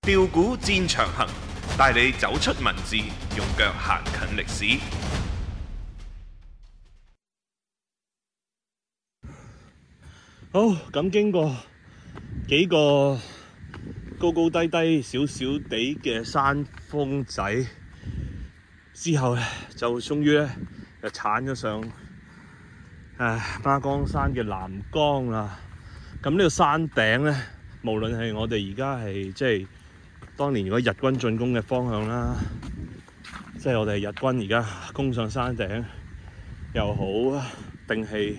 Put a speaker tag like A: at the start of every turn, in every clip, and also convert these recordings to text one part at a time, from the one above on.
A: 調股戰長行，帶你走出文字，用腳行近歷史。
B: 好，咁經過幾個高高低低少少地嘅山峰仔之後咧，就終於咧就鏟咗上孖崗山嘅南崗啦。咁呢個山頂咧，無論係我哋而家係即係當年如果日軍進攻嘅方向啦，即係我哋日軍而家攻上山頂又好，定係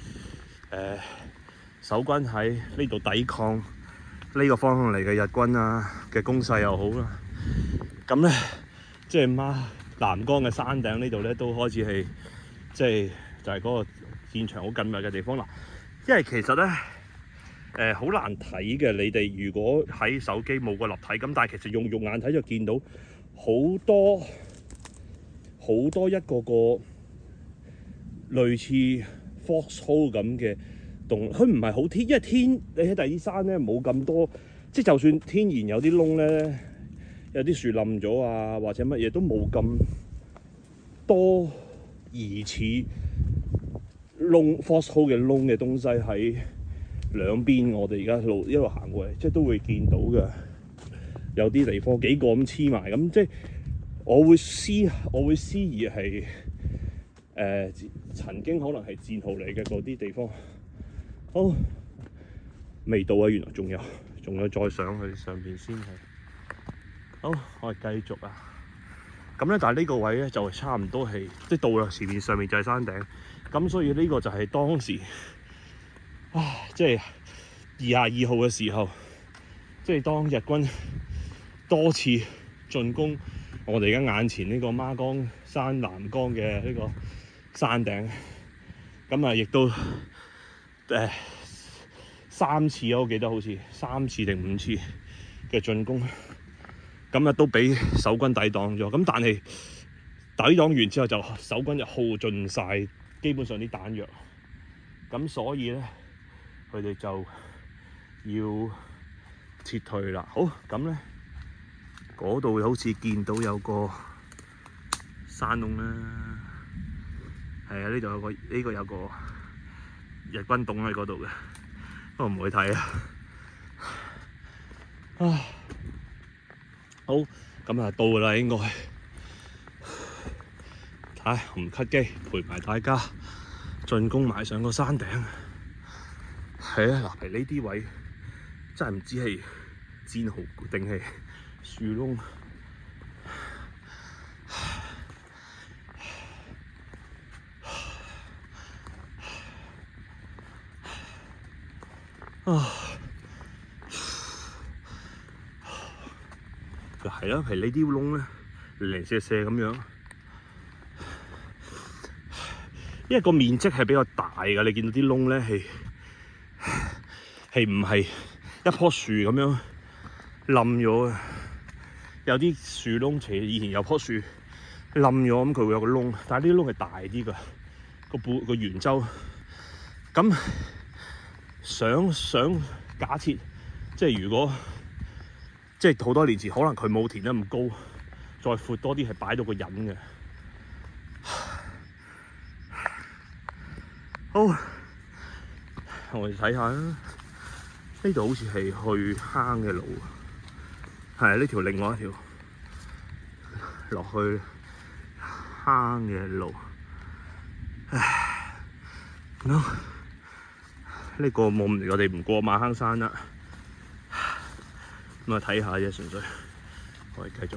B: 守軍喺呢度抵抗呢個方向嚟嘅日軍啊嘅攻勢又好啦。咁咧，即係南崗嘅山頂呢度咧，都開始係即係就係嗰個戰場好緊密嘅地方啦。因為其實咧好難睇嘅，你哋如果喺手機冇個立體咁，但係其實用肉眼睇就見到好多一個個類似 foxhole 咁嘅洞，佢唔係好天，因為天你喺第二山咧冇咁多，即係就算天然有啲窿咧，有啲樹冧咗啊，或者乜嘢都冇咁多疑似窿 foxhole 嘅窿嘅東西喺兩邊。我哋而家一路行過嚟，即係都會見到嘅。有啲地方幾個咁黐埋咁，即係我會思疑係曾經可能係戰壕嚟嘅嗰啲地方。好，未到啊！原來仲有再上去上邊先係。好，我哋繼續啊。咁咧，但係呢個位咧就差唔多係即係到啦，前面上面就係山頂。咁所以呢個就係當時即係22號嘅時候，即係當日軍多次進攻我哋而家眼前呢個孖崗山南崗嘅呢個山頂。咁啊，亦都3次我記得好似3次定5次嘅進攻，咁啊都俾守軍抵擋咗。咁但係抵擋完之後，就守軍就耗盡晒基本上啲彈藥，咁所以咧佢哋就要撤退啦。好，咁咧嗰度好似見到有個山窿啦，係啊，呢度有個有個日軍洞喺嗰度嘅，不過唔會睇啊。好，咁啊到啦應該。唔cut機，陪埋大家進攻埋上個山頂。係啊，嗱，呢啲位真係唔知係戰壕定係樹窿。係啦，係呢啲窿咧，零零舍舍咁樣。因為個面積係比較大㗎，你見到啲窿咧係唔係一棵樹咁樣冧咗嘅？有啲樹窿其實以前有棵樹冧咗，咁佢會有個窿，但係呢啲窿係大啲㗎，個圓周。咁想假設，即係如果即係好多年前，可能佢冇填得咁高，再闊多啲係擺到個人嘅。好，我哋睇下啦。呢度好似係去坑嘅路，係呢條另外一條落去坑嘅路。呢個我哋唔過馬坑山啦。咁啊睇下啫，純粹我哋繼續。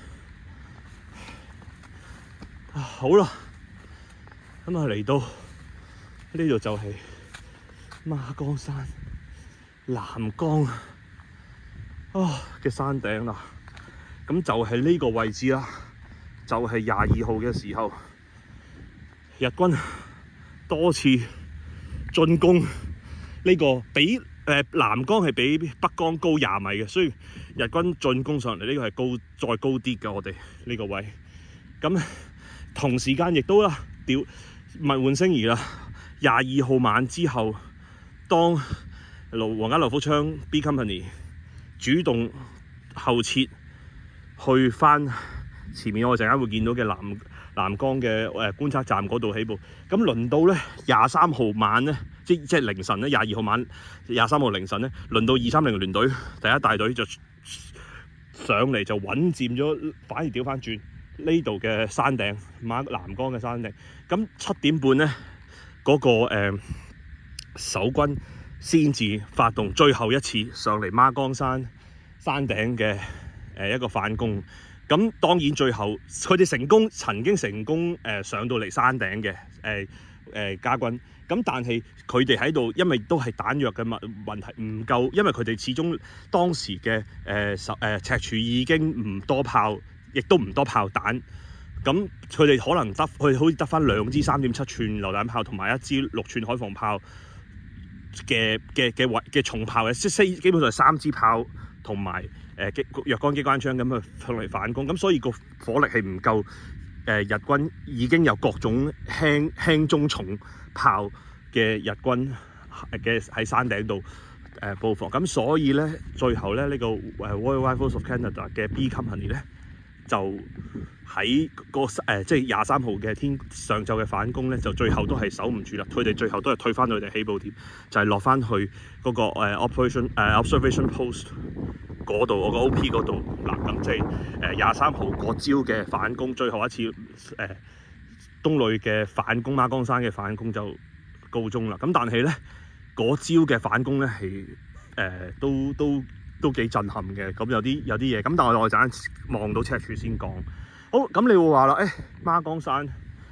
B: 好啦，咁啊嚟到呢度就係孖崗山南崗嘅山頂啦。咁就係呢個位置啦，就係22號嘅時候，日軍多次進攻呢個比南崗係比北崗高20米嘅，所以日軍進攻上嚟呢個係再高啲嘅。我哋呢個位咁同時間亦都啦物換星移啦。22號晚之後，當皇家羅福槍 B Company 主動後撤去翻前面，我陣間會見到嘅南江嘅觀察站嗰度起步。咁輪到咧23號晚咧，即係凌晨咧22號晚23號凌晨咧，輪到230聯隊第一大隊就上嚟就穩佔咗，反而調翻轉呢度嘅山頂南江嘅山頂。咁7點半咧嗰個守軍先至發動最後一次上嚟孖崗山頂嘅一個反攻。咁當然最後佢哋曾經成功上到嚟山頂嘅加軍。咁但係佢哋喺度，因為都係彈藥嘅問題唔夠，因為佢哋始終當時嘅赤柱已經唔多炮，亦都唔多炮彈。咁佢哋可能佢哋好似得翻2支3.7寸榴彈炮同埋1支6寸海防炮嘅重炮嘅，基本上係3支炮同埋若干機關槍咁去向嚟反攻。咁所以個火力係唔夠。日軍已經有各種輕中重炮嘅日軍嘅喺山頂度布防。咁所以咧最後咧呢個Royal Rifles of Canada 嘅 B Company 咧就喺即係23號嘅上晝嘅反攻咧，就最後都係守唔住啦。佢哋最後都係退翻到佢哋起步點，就係落翻去嗰個observation post 嗰度，我個 OP 嗰度嗱。咁即係23號嗰朝嘅反攻，最後一次東旅嘅反攻孖崗山嘅反攻就告終啦。咁但係咧嗰朝嘅反攻咧係都幾震撼嘅。咁有啲嘢，咁但係我陣間望到赤柱先講。好，咁你會話啦，孖崗山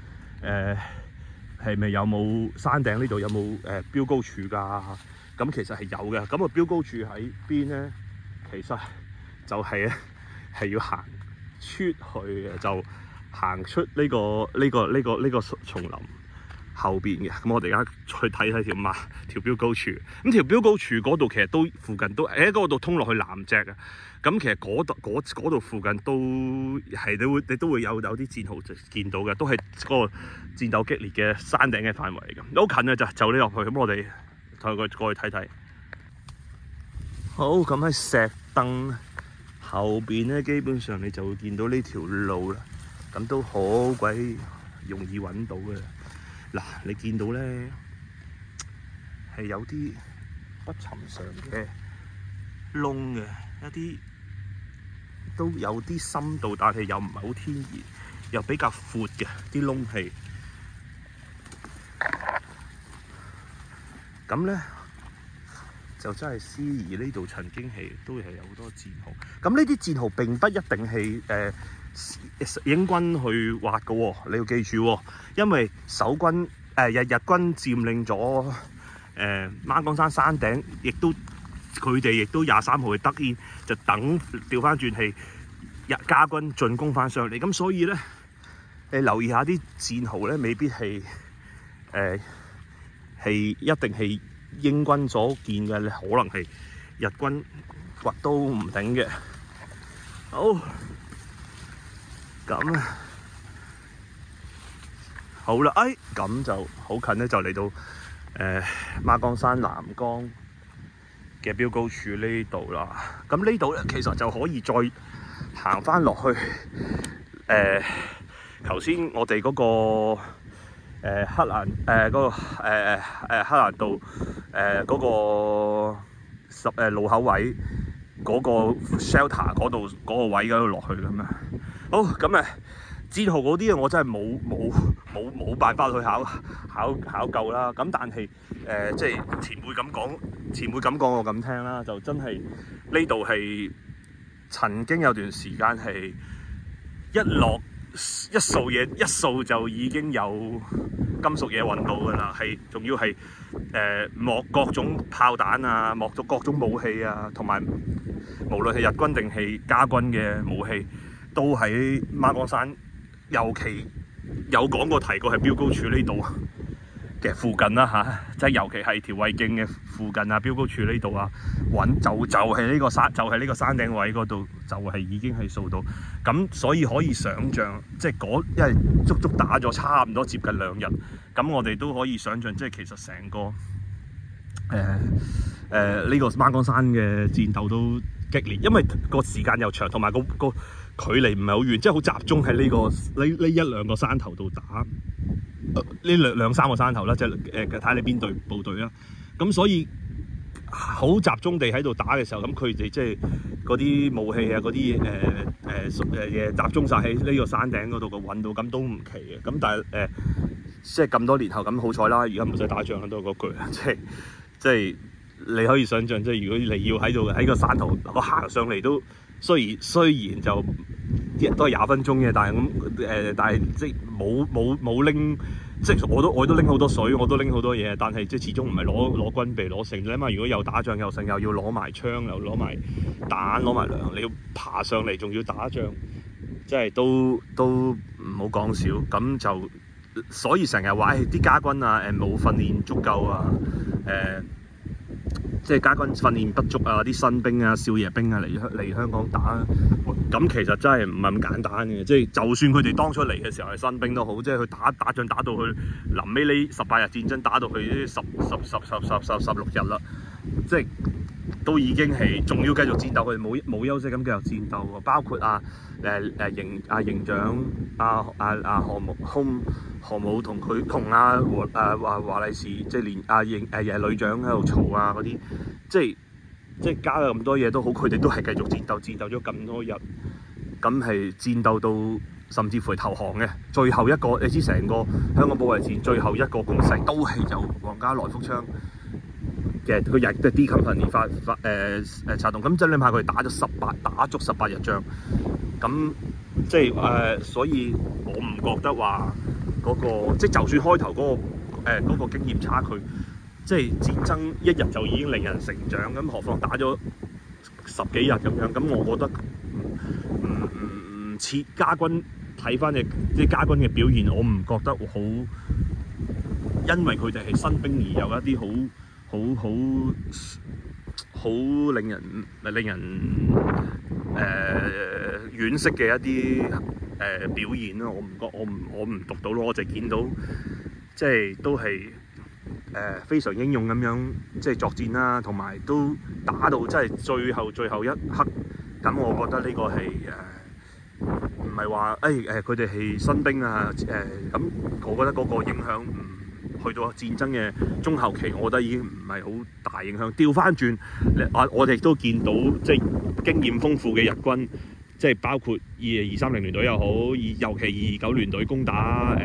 B: 係咪有冇山頂呢度有冇標高柱㗎？咁其實係有嘅。咁標高柱喺邊咧？其實就係要行出去嘅，就行出呢個叢林後邊嘅。咁我哋而家去睇條標高柱。咁條標高柱嗰度其實都附近都喺嗰度通落去南脊嘅。咁其實嗰度附近都係你都會有啲戰壕見到嘅，都係嗰個戰鬥激烈嘅山頂嘅範圍嚟嘅。好近嘅就呢落去。咁我哋同佢過去睇睇。好，咁喺石凳後邊咧，基本上你就會見到呢條路啦。咁都好鬼容易揾到嘅。嗱，你見到咧係有啲不尋常嘅窿嘅，一啲都有啲深度，但係又唔係好天然，又比較闊嘅啲窿係。咁咧就真係思疑呢度曾經都係有好多戰壕。咁呢啲戰壕並不一定係英軍去挖嘅喎，你要記住喎，因為日軍佔領咗孖崗山山頂，佢哋亦都23號去得煙，就等調翻轉係加軍進攻翻上嚟。咁所以咧，你留意下啲戰壕咧，未必係一定係英軍所建嘅，你可能係日軍掘都唔定嘅。好，咁好啦，咁就好近咧，就嚟到孖崗山南江嘅標高柱呢度啦。咁呢度咧，其實就可以再行翻落去頭先我哋嗰個黑蘭黑蘭道嗰個路口位嗰個 shelter 嗰度嗰個位嗰度落去咁啊。好，咁戰壕嗰啲我真係冇辦法去考究啦。咁但係即係前輩咁講我咁聽啦，就真係呢度係曾經有段時間係一掃就已經有金屬嘢運到㗎啦，仲要係莫各種炮彈啊，莫各種武器啊，同埋無論係日軍定係加軍嘅武器，都喺孖崗山，尤其有講過提過係標高柱呢度嘅附近啦嚇，即係尤其係條衛徑嘅附近啊，標高柱呢度啊，就係呢個山頂位嗰度，就係已經係掃到。咁所以可以想像，即係因為足足打咗差唔多接近2日，咁我哋都可以想像，即係其實成個呢個孖崗山嘅戰鬥都激烈，因為個時間又長，同埋個距離唔係好遠，即係好集中喺呢一兩個山頭度打，呢兩三個山頭啦，即係睇下你邊隊部隊啦。咁所以好集中地喺度打嘅時候，咁佢哋即係嗰啲武器啊，嗰啲嘢集中晒喺呢個山頂嗰度個揾到，咁都唔奇嘅。咁但係即係咁多年後咁好彩啦，而家唔使打仗啦，都係嗰句啦，即係你可以想象，即係如果你要喺個山頭我行上嚟都雖然就都係20分鐘嘅，但係即係冇拎。即係我都拎好多水，我都拎好多嘢，但係即係始終唔係攞軍備攞剩。你諗下，如果又打仗又剩，又要攞埋槍，又攞埋彈，攞埋糧，你要爬上嚟，仲要打仗，即係都唔好講少。咁就所以成日話啲家軍啊，冇訓練足夠啊，即係家軍訓練不足啊，啲新兵啊、少爺兵啊嚟香港打，咁其實真係唔係咁簡單嘅。即係就算佢哋當初嚟嘅時候係新兵都好，即係佢打仗打到去臨尾呢18日戰爭打到去16日啦，即係都已經係仲要繼續戰鬥，佢哋冇休息咁繼續戰鬥喎。包括營長何武同華麗士，即係連旅長喺度嘈啊嗰啲，即係加咗咁多嘢都好，佢哋都係繼續戰鬥咗咁多日，咁係戰鬥到甚至乎係投降嘅。最後一個你知成個香港保衛戰最後一個攻勢都係由皇家來福槍嘅佢日嘅 D Company 策動，咁即係你怕佢打足18日仗，咁即係所以我唔覺得話嗰個即係就算開頭嗰個經驗差距，即係戰爭一日就已經令人成長，咁何況打咗10幾日咁樣，咁我覺得唔似家軍睇翻嘅即係家軍嘅表現，我唔覺得好，因為佢哋係新兵而有一啲好令人惋惜嘅一啲表現啦。我唔讀到咯，我就見到即係都係非常英勇咁樣即係作戰啦，同埋都打到即係最後一刻。咁我覺得呢個係唔係話佢哋係新兵啊咁，我覺得嗰個影響去到戰爭嘅中後期，我覺得已經唔係好大影響。調翻轉，我哋都見到即係經驗豐富嘅日軍，即係包括230聯隊又好，尤其229聯隊攻打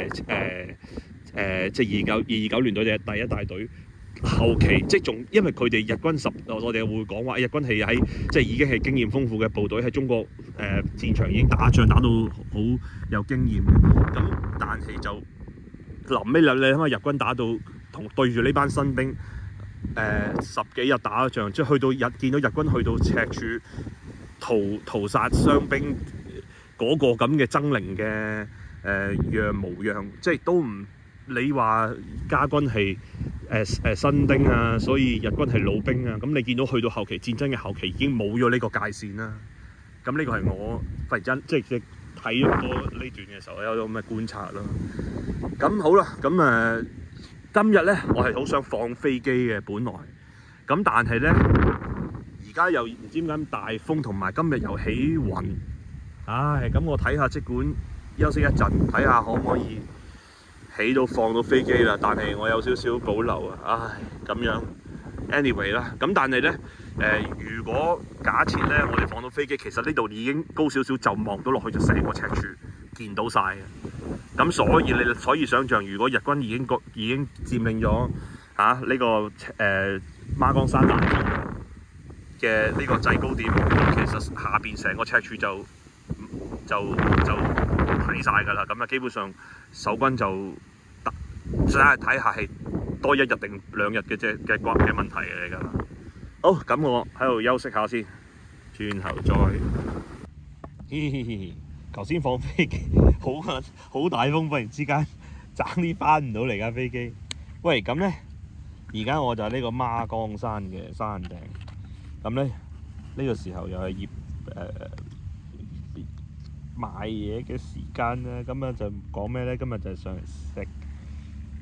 B: 即係229聯隊嘅第一大隊。後期即係仲，因為佢哋日軍我哋會講話，日軍係喺即係已經係經驗豐富嘅部隊，喺中國戰場已經打仗打到好有經驗。咁但係就臨尾你諗下，日軍打到對住呢班新兵10幾日打仗，即係去到見到日軍去到赤柱屠殺傷兵嗰個咁嘅猙獰嘅樣模樣，即係都唔你話家軍係新兵啊，所以日軍係老兵啊。咁你見到去到後期戰爭嘅後期已經冇咗呢個界線啦。咁呢個係我忽然間即係睇咗呢段嘅時候有咁嘅觀察咯。咁好啦，咁今日咧我係好想放飛機嘅本來，咁但係咧而家又唔知點解咁大風，同埋今日又起雲。咁我睇下，即管休息一陣，睇下可唔可以起到放到飛機啦，但係我有少少保留啊！咁樣 anyway 啦，咁但係咧如果假設咧我哋放到飛機，其實呢度已經高少少就望到落去就成個赤柱見到晒嘅。咁所以想像，如果日軍已經佔領咗呢個孖崗山南嘅呢個制高點，其實下邊成個赤柱就睇晒㗎啦。咁啊，基本上守軍就睇下係多1日定2日嘅啫嘅問題嚟㗎啦。好，咁我喺度休息下先，轉頭再。頭先放飛機，好大風，忽然之間爭啲翻唔到嚟架飛機。喂，咁咧，而家我就喺呢個孖崗山嘅山頂。咁咧，呢個時候又係買嘢嘅時間啦。今日就講咩咧？今日就上嚟食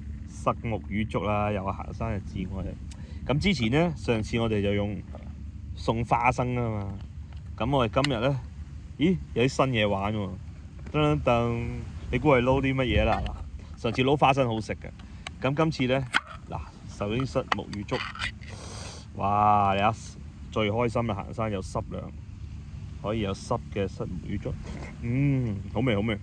B: 虱目魚粥啦，又行山嘅至愛。咁之前咧，上次我哋就用送花生啊嘛。咁我哋今日咧，咦有啲新嘢玩喎！噔噔，你估係撈啲乜嘢啦？嗱，上次撈花生好食嘅，咁今次咧嗱，首先塞木魚粥，哇！有最開心嘅行山有濕糧，可以有濕嘅塞木魚粥，好味好味，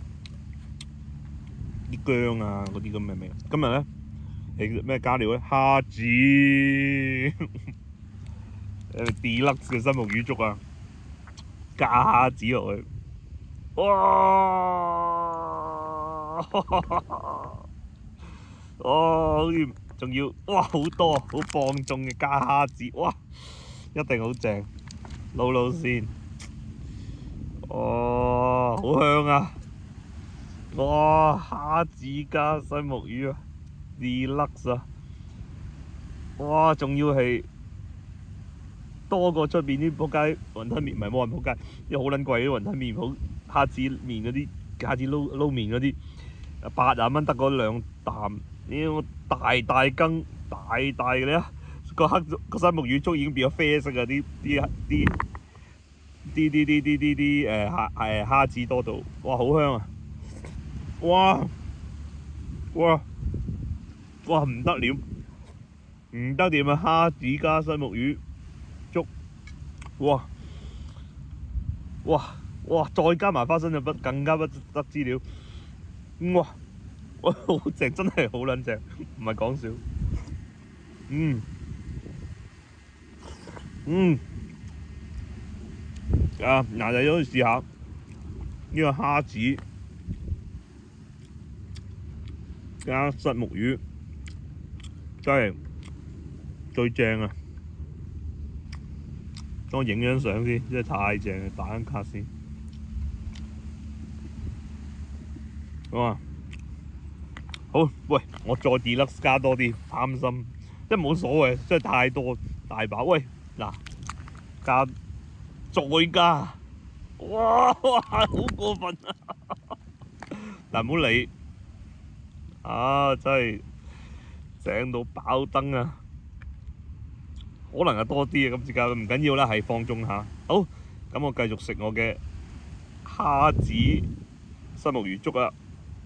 B: 啲薑啊嗰啲咁嘅味。今日咧係咩加料咧？蝦子，Deluxe 嘅塞木魚粥啊，加蝦子落去。哇！好似仲要哇好多好放縱嘅加蝦子，哇一定好正，撈先。哦，好香啊！哇，蝦子加西木魚啊 ，Deluxe 啊！哇，仲要係多過出邊啲仆街雲吞麵，唔係冇人仆街，因為好撚貴啲雲吞麵好。蝦子麵嗰啲，蝦子撈麵嗰啲，80蚊得嗰2啖，呢大羹大嘅咧，個西木魚粥已經變咗啡色啊！啲蝦子多到，哇好香啊！哇唔得了，唔得掂啊！蝦子加西木魚粥，哇！再加埋花生就更加不得之了。哇！好正，真係好撚正，唔係講笑。嗱就可以試下呢個蝦子加塞木魚，真係最正啊！等我影張相先，真係太正啦！打緊卡先。哇！好，喂，我再 Deluxe 加多啲，貪心，即係冇所謂，真係太多大把。喂，嗱，再加，哇，好過分啊！嗱，唔好理，真係正到爆燈啊！可能係多啲啊，今次加唔緊要啦，係放縱下。好，咁我繼續食我嘅蝦子西木魚粥啊！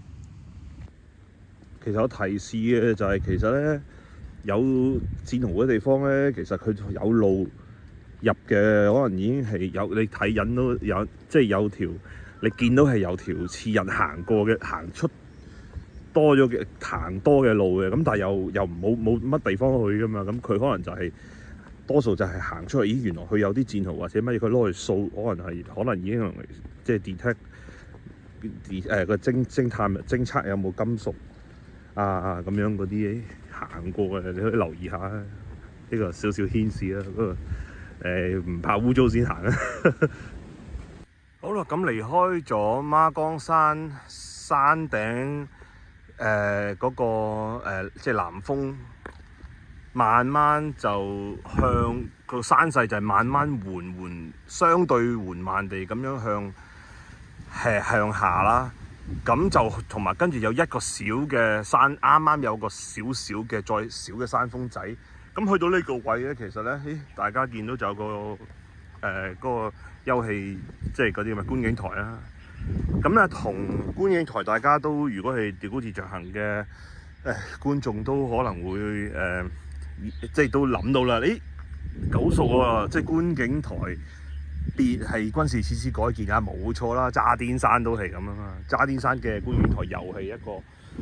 B: 其實有提示嘅就係其實咧有戰壕嘅地方咧，其實佢有路入嘅，可能已經係有你睇緊都有，即係有條你見到係有條似人行過嘅，行出多咗嘅行多嘅路嘅，咁但係又冇乜地方去噶嘛，咁佢可能就係多數就係行出去，咦原來佢有啲戰壕或者乜嘢，佢攞去掃，可能已經即係 detect 個偵測有冇金屬。咁樣嗰啲行過嘅，你可以留意下呢個少少牽示啦。不過唔怕污糟先行啦。好啦，咁離開咗孖崗山山頂嗰個即係南峰，慢慢就向個山勢就係慢慢相對緩慢地咁樣向下啦。咁就同埋跟住有一個小嘅山，啱啱有個小嘅再小嘅山峰仔。咁去到呢個位咧，其實咧，大家見到就有個嗰個休憩，即係嗰啲觀景台啦。咁咧同觀景台，大家都如果係調高自着行嘅觀眾都可能會即係都諗到啦。九熟喎，即係觀景台。別係軍事設施改建啊，冇錯啦，渣甸山都係咁啊嘛。渣甸山嘅觀景台又係一個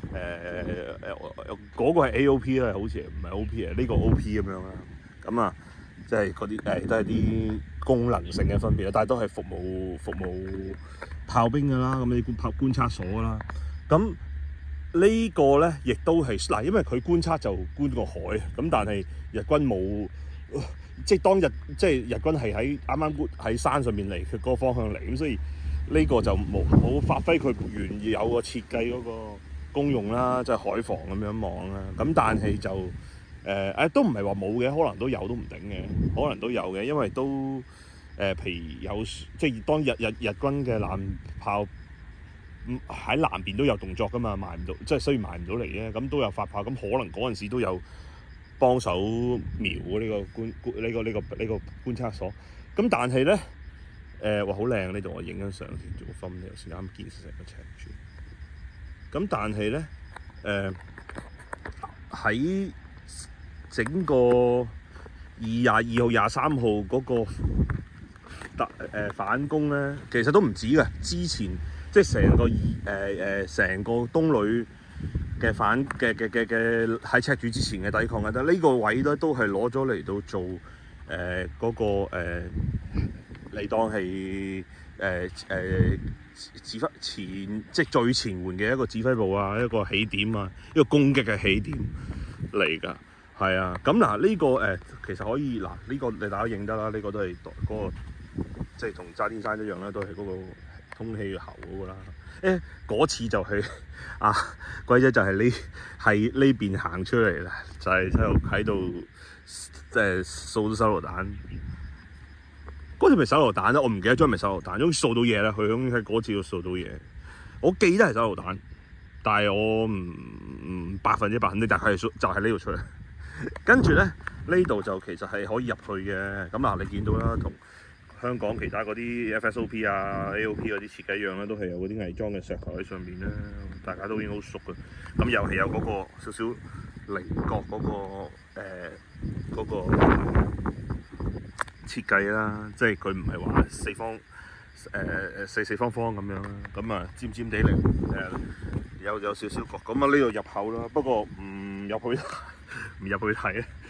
B: 嗰個係 AOP 啦，好似唔係 OP 啊，呢個 OP 咁樣啦。咁啊，即係嗰啲都係啲功能性嘅分別啦，但係都係服務炮兵㗎啦，咁你觀察所啦。咁呢個咧亦都係嗱，因為佢觀察就觀個海，咁但係日軍冇。即係當日，即係日軍係喺啱啱喺山上面嚟，佢嗰個方向嚟，咁所以呢個就冇發揮佢原有個設計嗰個功用啦，即係海防咁樣望啦。咁但係就都唔係話冇嘅，可能都有都唔定嘅，可能都有嘅，因為都譬如有即係當日軍嘅艦炮喺南邊都有動作噶嘛，埋唔到，即係雖然埋唔到嚟啫，咁都有發炮，咁可能嗰陣時都有。 幫手瞄呢個觀察所。咁但係咧哇好靚呢度，我影緊相先做個分呢度先，啱見成個赤柱。咁但係咧喺整個22號、23號嗰個反攻咧，其實都唔止嘅。之前即係成個東旅嘅喺赤柱之前嘅抵抗嘅，但呢個位咧都係攞咗嚟到做嚟當係指揮前即係最前沿嘅一個指揮部啊，一個起點啊，一個攻擊嘅起點嚟㗎。係啊，咁嗱呢個其實可以嗱呢個你大家認得啦，呢個都係嗰個即係同渣甸山一樣啦，都係嗰個通氣喉嗰個啦。嗰次就係鬼仔就係呢邊行出嚟啦，就係喺度掃到手榴彈。嗰次咪手榴彈啦，我唔記得咗係咪手榴彈，總之掃到嘢啦。佢喺嗰次度掃到嘢，我記得係手榴彈，但係我唔100%肯定，但係就係呢度出嚟。跟住咧，呢度就其實係可以入去嘅。咁嗱，你見到啦，同香港其他嗰啲 FSOP 啊、AOP 嗰啲設計一樣啦，都係有嗰啲偽裝嘅石頭喺上面啦，大家都已經好熟嘅。咁又係有嗰個少少菱角嗰個設計啦，即係佢唔係話四方方咁樣啦，咁尖尖地嚟有少少角。咁呢度入口啦，不過唔入去睇。